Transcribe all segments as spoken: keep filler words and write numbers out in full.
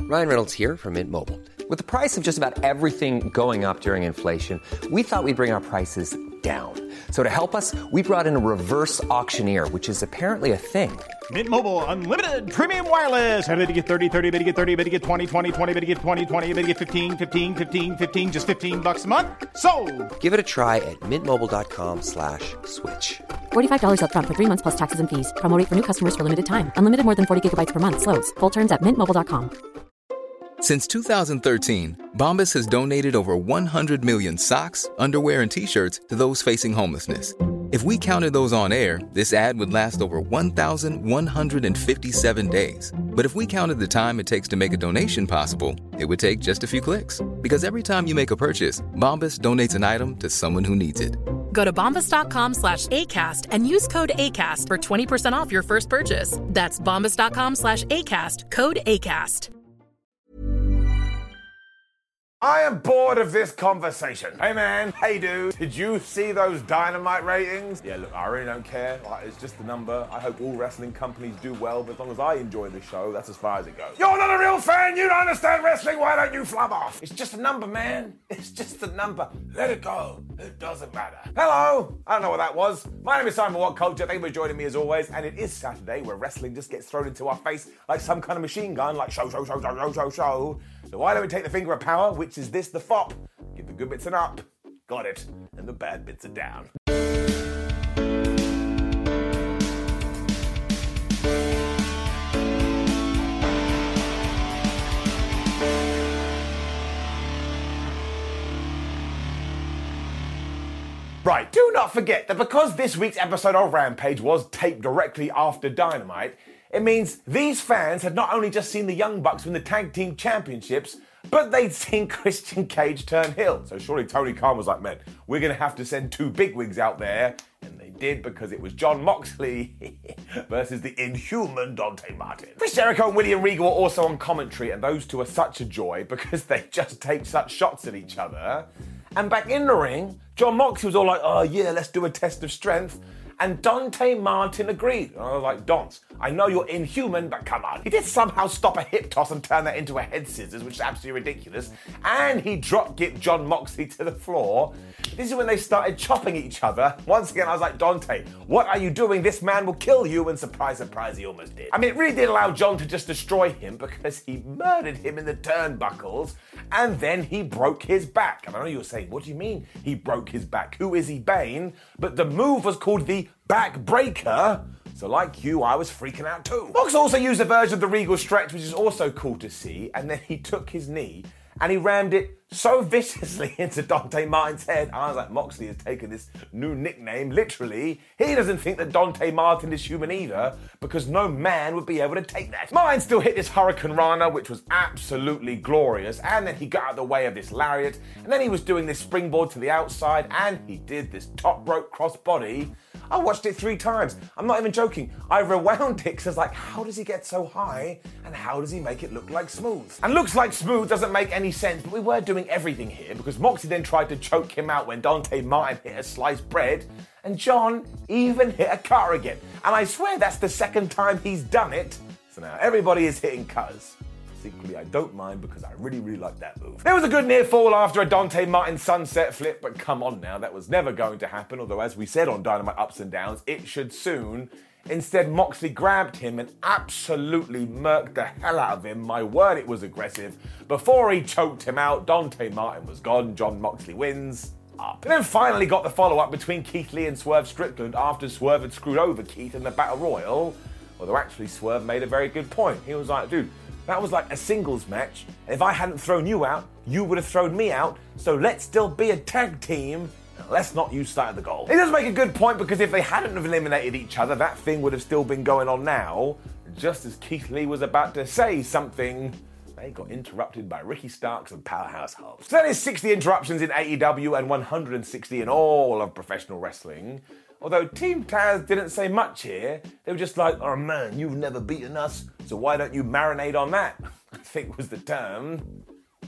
Ryan Reynolds here from Mint Mobile. With the price of just about everything going up during inflation, we thought we'd bring our prices down. So to help us, we brought in a reverse auctioneer, which is apparently a thing. Mint Mobile Unlimited Premium Wireless. How to get thirty, thirty, how to get thirty, how to get twenty, twenty, twenty, how to get twenty, twenty, how to get fifteen, fifteen, fifteen, fifteen, just fifteen bucks a month? Sold! Give it a try at mintmobile.com slash switch. forty-five dollars up front for three months plus taxes and fees. Promo rate for new customers for limited time. Unlimited more than forty gigabytes per month. Slows full terms at mint mobile dot com. Since two thousand thirteen, Bombas has donated over one hundred million socks, underwear, and T-shirts to those facing homelessness. If we counted those on air, this ad would last over one thousand one hundred fifty-seven days. But if we counted the time it takes to make a donation possible, it would take just a few clicks. Because every time you make a purchase, Bombas donates an item to someone who needs it. Go to bombas.com slash ACAST and use code ACAST for twenty percent off your first purchase. That's bombas.com slash ACAST, code ACAST. I am bored of this conversation. Hey man, hey dude, did you see those Dynamite ratings? Yeah, look, I really don't care. Like, it's just a number. I hope all wrestling companies do well, but as long as I enjoy the show, that's as far as it goes. You're not a real fan, you don't understand wrestling, why don't you flub off? It's just a number, man. It's just a number. Let it go. It doesn't matter. Hello, I don't know what that was. My name is Simon What Culture. Thank you for joining me as always, and it is Saturday where wrestling just gets thrown into our face like some kind of machine gun, like show, show, show, show, show, show, show. So why don't we take the finger of power, which is this, the fop, give the good bits an up, got it, and the bad bits are down. Right, do not forget that because this week's episode of Rampage was taped directly after Dynamite, it means these fans had not only just seen the Young Bucks win the Tag Team Championships, but they'd seen Christian Cage turn heel. So surely Tony Khan was like, man, we're going to have to send two bigwigs out there. And they did, because it was Jon Moxley versus the inhuman Dante Martin. Chris Jericho and William Regal were also on commentary, and those two are such a joy because they just take such shots at each other. And back in the ring, Jon Moxley was all like, oh yeah, let's do a test of strength. And Dante Martin agreed. And I was like, Dons, I know you're inhuman, but come on. He did somehow stop a hip toss and turn that into a head scissors, which is absolutely ridiculous. And he drop kicked Jon Moxley to the floor. This is when they started chopping each other. Once again, I was like, Dante, what are you doing? This man will kill you. And surprise, surprise, he almost did. I mean, it really did allow Jon to just destroy him because he murdered him in the turnbuckles. And then he broke his back. And I know you were saying, what do you mean he broke his back? Who is he, Bane? But the move was called the backbreaker. So like you, I was freaking out too. Mox also used a version of the Regal stretch, which is also cool to see. And then he took his knee and he rammed it so viciously into Dante Martin's head. I was like, Moxley has taken this new nickname literally. He doesn't think that Dante Martin is human either, because no man would be able to take that. Martin still hit this Hurricane Rana, which was absolutely glorious, and then he got out of the way of this lariat, and then he was doing this springboard to the outside, and he did this top rope crossbody. I watched it three times. I'm not even joking. I rewound it because I was like, how does he get so high, and how does he make it look like smooth? And looks like smooth doesn't make any sense, but we were doing everything here because Moxie then tried to choke him out when Dante Martin hit a sliced bread, and Jon even hit a cutter again. And I swear that's the second time he's done it. So now everybody is hitting cutters. Secretly, I don't mind because I really, really like that move. There was a good near fall after a Dante Martin sunset flip, but come on now, that was never going to happen. Although, as we said on Dynamite Ups and Downs, it should soon. Instead, Moxley grabbed him and absolutely murked the hell out of him. My word, it was aggressive. Before he choked him out, Dante Martin was gone. Jon Moxley wins. Up. And then finally got the follow-up between Keith Lee and Swerve Strickland after Swerve had screwed over Keith in the Battle Royal. Although actually Swerve made a very good point. He was like, dude, that was like a singles match. If I hadn't thrown you out, you would have thrown me out. So let's still be a tag team. Let's not use sight of the goal. He does make a good point, because if they hadn't have eliminated each other, that thing would have still been going on now. Just as Keith Lee was about to say something, they got interrupted by Ricky Starks and Powerhouse Hobbs. So that is sixty interruptions in A E W and one hundred sixty in all of professional wrestling. Although Team Taz didn't say much here. They were just like, oh man, you've never beaten us, so why don't you marinate on that? I think was the term.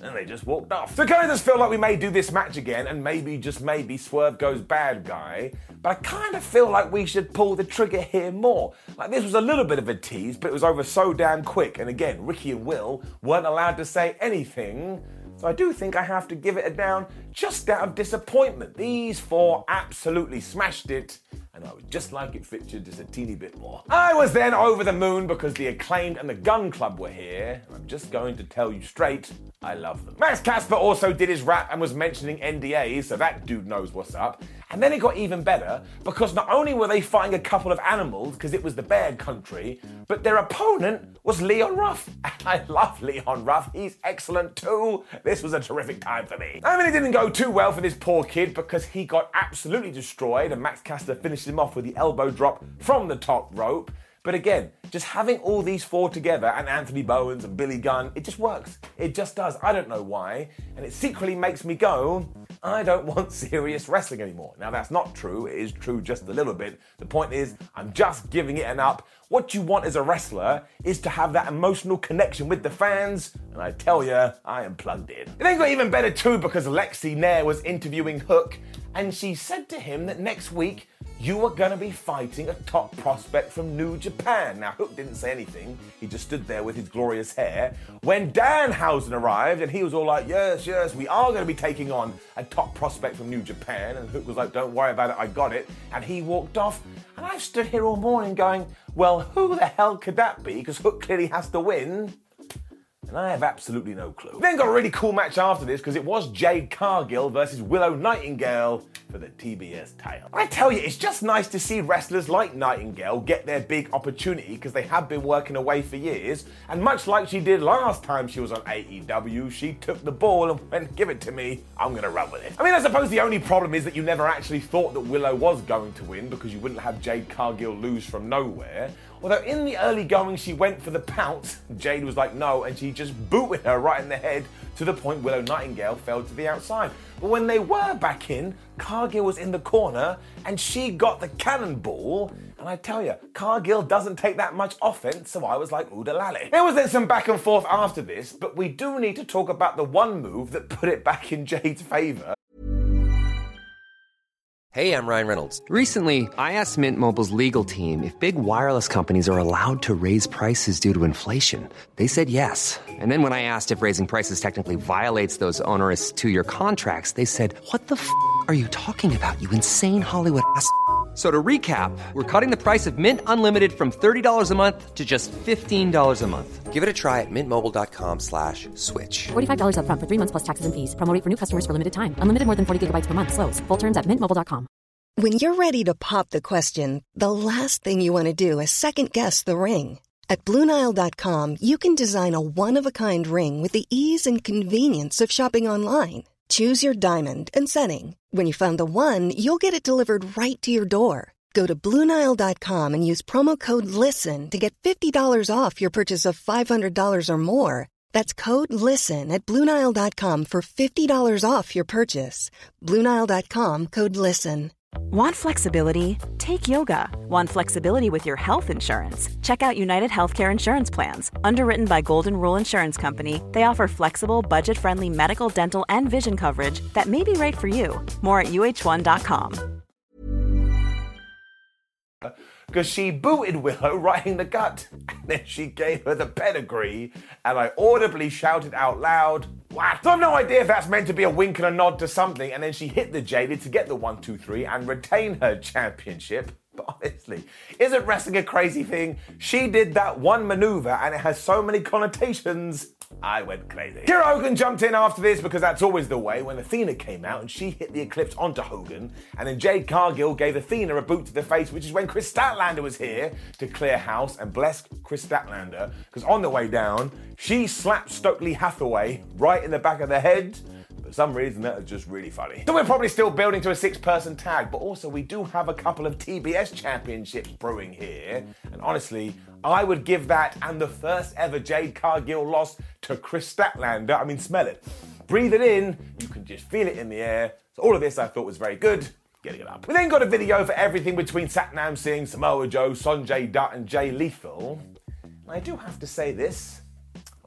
and they just walked off. So it kind of does feel like we may do this match again, and maybe, just maybe, Swerve goes bad guy. But I kind of feel like we should pull the trigger here more. Like, this was a little bit of a tease, but it was over so damn quick. And again, Ricky and Will weren't allowed to say anything. So I do think I have to give it a down just out of disappointment. These four absolutely smashed it, and I would just like it featured just a teeny bit more. I was then over the moon because the Acclaimed and the Gun Club were here. I'm just going to tell you straight, I love them. Max Casper also did his rap and was mentioning N D As, so that dude knows what's up. And then it got even better because not only were they fighting a couple of animals, because it was the bear country, but their opponent was Leon Ruff. And I love Leon Ruff. He's excellent too. This was a terrific time for me. I mean, it didn't go too well for this poor kid because he got absolutely destroyed and Max Caster finished him off with the elbow drop from the top rope. But again, just having all these four together, and Anthony Bowens and Billy Gunn, it just works. It just does. I don't know why. And it secretly makes me go, I don't want serious wrestling anymore. Now, that's not true. It is true just a little bit. The point is, I'm just giving it an up. What you want as a wrestler is to have that emotional connection with the fans, and I tell you, I am plugged in. It then got even better too because Lexi Nair was interviewing Hook, and she said to him that next week, you are going to be fighting a top prospect from New Japan. Now, Hook didn't say anything. He just stood there with his glorious hair. When Danhausen arrived, and he was all like, yes, yes, we are going to be taking on a top prospect from New Japan. And Hook was like, don't worry about it, I got it. And he walked off. And I stood here all morning going, well, who the hell could that be? Because Hook clearly has to win. And I have absolutely no clue. Then got a really cool match after this because it was Jade Cargill versus Willow Nightingale for the T B S title. I tell you, it's just nice to see wrestlers like Nightingale get their big opportunity because they have been working away for years. And much like she did last time she was on A E W, she took the ball and went, give it to me, I'm gonna run with it. I mean, I suppose the only problem is that you never actually thought that Willow was going to win because you wouldn't have Jade Cargill lose from nowhere. Although in the early going, she went for the pounce. Jade was like, no, and she just booted her right in the head to the point Willow Nightingale fell to the outside. But when they were back in, Cargill was in the corner and she got the cannonball. And I tell you, Cargill doesn't take that much offense, so I was like, oodalali. There was then some back and forth after this, but we do need to talk about the one move that put it back in Jade's favor. Hey, I'm Ryan Reynolds. Recently, I asked Mint Mobile's legal team if big wireless companies are allowed to raise prices due to inflation. They said yes. And then when I asked if raising prices technically violates those onerous two-year contracts, they said, what the f*** are you talking about, you insane Hollywood ass f- So to recap, we're cutting the price of Mint Unlimited from thirty dollars a month to just fifteen dollars a month. Give it a try at mintmobile.com slash switch. forty-five dollars up front for three months plus taxes and fees. Promo rate for new customers for limited time. Unlimited more than forty gigabytes per month. Slows full terms at mint mobile dot com. When you're ready to pop the question, the last thing you want to do is second-guess the ring. At Blue Nile dot com, you can design a one-of-a-kind ring with the ease and convenience of shopping online. Choose your diamond and setting. When you find the one, you'll get it delivered right to your door. Go to Blue Nile dot com and use promo code LISTEN to get fifty dollars off your purchase of five hundred dollars or more. That's code LISTEN at Blue Nile dot com for fifty dollars off your purchase. Blue Nile dot com, code LISTEN. Want flexibility? Take yoga. Want flexibility with your health insurance? Check out United Healthcare Insurance Plans. Underwritten by Golden Rule Insurance Company, they offer flexible, budget-friendly medical, dental, and vision coverage that may be right for you. More at U H one dot com. Because she booted Willow right in the gut. And then she gave her the pedigree, and I audibly shouted out loud, what? So I've no idea if that's meant to be a wink and a nod to something, and then she hit the Jaded to get the one, two, three and retain her championship. But honestly, isn't wrestling a crazy thing? She did that one maneuver, and it has so many connotations. I went crazy. Kira Hogan jumped in after this because that's always the way when Athena came out and she hit the Eclipse onto Hogan, and then Jade Cargill gave Athena a boot to the face, which is when Chris Statlander was here to clear house, and bless Chris Statlander, because on the way down, she slapped Stokely Hathaway right in the back of the head. For some reason, that was just really funny. So we're probably still building to a six-person tag, but also we do have a couple of T B S championships brewing here. And honestly, I would give that and the first ever Jade Cargill loss to Chris Statlander. I mean, smell it. Breathe it in. You can just feel it in the air. So all of this I thought was very good. Getting it up. We then got a video for everything between Satnam Singh, Samoa Joe, Sonjay Dutt and Jay Lethal. And I do have to say this.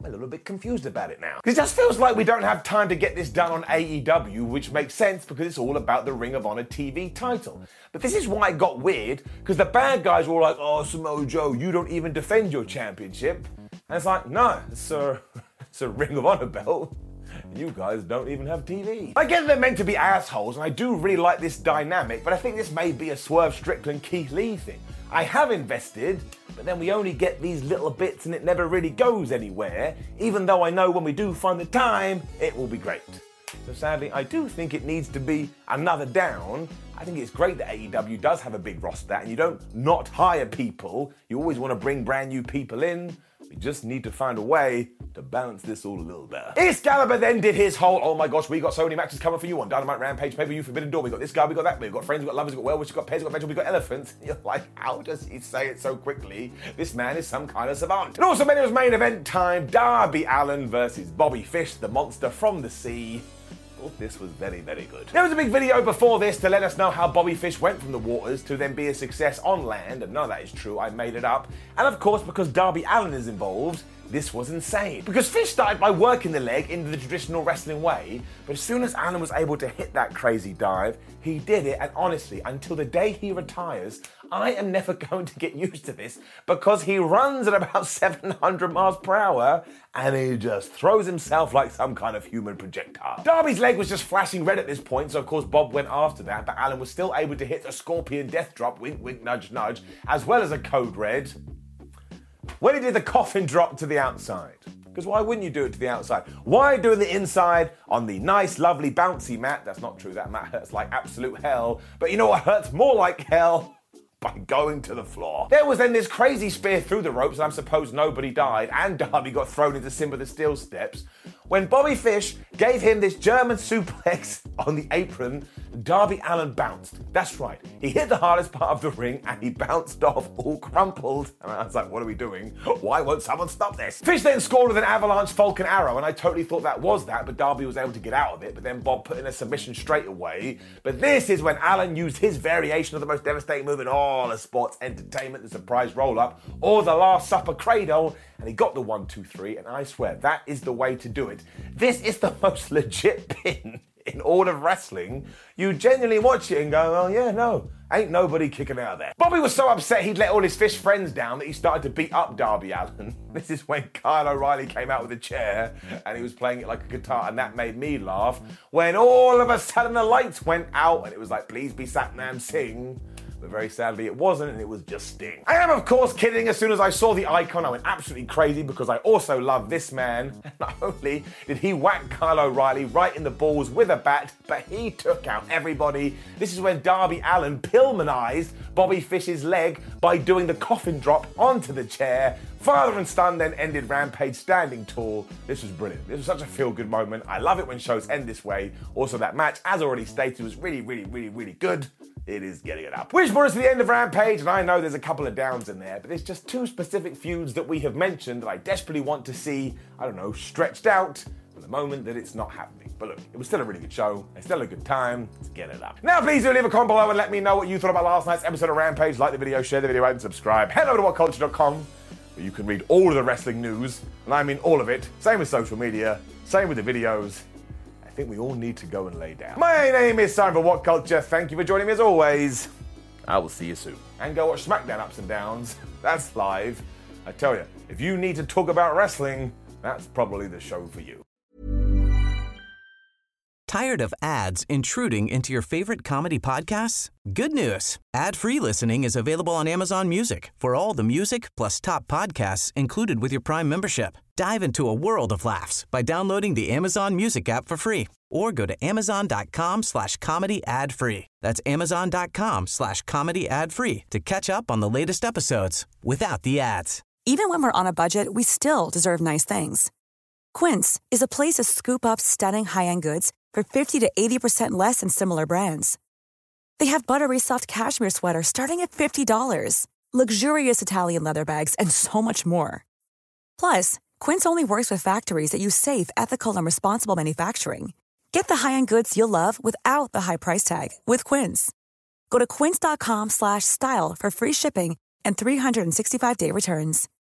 I'm a little bit confused about it now. It just feels like we don't have time to get this done on A E W, which makes sense because it's all about the Ring of Honor T V title. But this is why it got weird, because the bad guys were all like, oh, Samoa Joe, you don't even defend your championship. And it's like, no, it's a, it's a Ring of Honor belt. You guys don't even have T V. I get they're meant to be assholes, and I do really like this dynamic, but I think this may be a Swerve Strickland Keith Lee thing. I have invested, but then we only get these little bits and it never really goes anywhere, even though I know when we do find the time, it will be great. So sadly, I do think it needs to be another down. I think it's great that A E W does have a big roster and you don't not hire people. You always want to bring brand new people in. We just need to find a way to balance this all a little better. Excalibur then did his whole, oh my gosh, we got so many matches coming for you on Dynamite, Rampage, Pay-Per-View, Forbidden Door. We got this guy, we got that, we got friends, we got lovers, we got well-wishers, we got pairs, we got venture, we got elephants. And you're like, how does he say it so quickly? This man is some kind of savant. And also, then it was main event time. Darby Allin versus Bobby Fish, the monster from the sea. This was very, very good. There was a big video before this to let us know how Bobby Fish went from the waters to then be a success on land, and none of that is true, I made it up. And of course, because Darby Allin is involved, this was insane. Because Fish started by working the leg in the traditional wrestling way, but as soon as Allin was able to hit that crazy dive, he did it, and honestly, until the day he retires, I am never going to get used to this, because he runs at about seven hundred miles per hour, and he just throws himself like some kind of human projectile. Darby's leg was just flashing red at this point, so of course Bob went after that, but Allin was still able to hit a scorpion death drop, wink wink nudge nudge, as well as a code red, when he did the coffin drop to the outside. Because why wouldn't you do it to the outside? Why doing the inside on the nice, lovely, bouncy mat? That's not true, that mat hurts like absolute hell. But you know what hurts more like hell? By going to the floor. There was then this crazy spear through the ropes, and I'm supposed nobody died, and Darby got thrown into Simba the Steel steps. When Bobby Fish gave him this German suplex on the apron, Darby Allin bounced. That's right. He hit the hardest part of the ring and he bounced off all crumpled. And I was like, what are we doing? Why won't someone stop this? Fish then scored with an avalanche Falcon Arrow, and I totally thought that was that, but Darby was able to get out of it, but then Bob put in a submission straight away. But this is when Allin used his variation of the most devastating move in all of sports entertainment, the surprise roll-up, or the Last Supper cradle, and he got the one, two, three, and I swear, that is the way to do it. This is the most legit pin in all of wrestling. You genuinely watch it and go, oh yeah, no, ain't nobody kicking out of there. Bobby was so upset he'd let all his Fish friends down that he started to beat up Darby Allin. This is when Kyle O'Reilly came out with a chair and he was playing it like a guitar, and that made me laugh. When all of a sudden the lights went out and it was like, please be Satnam Singh. But very sadly it wasn't, and it was just Sting. I am of course kidding. As soon as I saw the icon, I went absolutely crazy because I also love this man. And not only did he whack Kyle O'Reilly right in the balls with a bat, but he took out everybody. This is when Darby Allin Pillmanized Bobby Fish's leg by doing the coffin drop onto the chair. Father and son then ended Rampage standing tall. This was brilliant. This was such a feel-good moment. I love it when shows end this way. Also, that match, as already stated, was really, really, really, really good. It is getting it up. Which brought us to the end of Rampage, and I know there's a couple of downs in there, but there's just two specific feuds that we have mentioned that I desperately want to see, I don't know, stretched out for the moment that it's not happening. But look, it was still a really good show. It's still a good time. Let's get it up. Now, please do leave a comment below and let me know what you thought about last night's episode of Rampage. Like the video, share the video, and subscribe. Head over to what culture dot com, where you can read all of the wrestling news, and I mean all of it. Same with social media, same with the videos. I think we all need to go and lay down. My name is Simon for What Culture. Thank you for joining me as always. I will see you soon. And go watch SmackDown Ups and Downs. That's live. I tell you, if you need to talk about wrestling, that's probably the show for you. Tired of ads intruding into your favorite comedy podcasts? Good news. Ad-free listening is available on Amazon Music for all the music plus top podcasts included with your Prime membership. Dive into a world of laughs by downloading the Amazon Music app for free or go to amazon.com slash comedy ad free. That's amazon.com slash comedy ad free to catch up on the latest episodes without the ads. Even when we're on a budget, we still deserve nice things. Quince is a place to scoop up stunning high-end goods for fifty to eighty percent less than similar brands. They have buttery soft cashmere sweaters starting at fifty dollars, luxurious Italian leather bags, and so much more. Plus, Quince only works with factories that use safe, ethical, and responsible manufacturing. Get the high-end goods you'll love without the high price tag with Quince. Go to quince.com slash style for free shipping and three sixty-five day returns.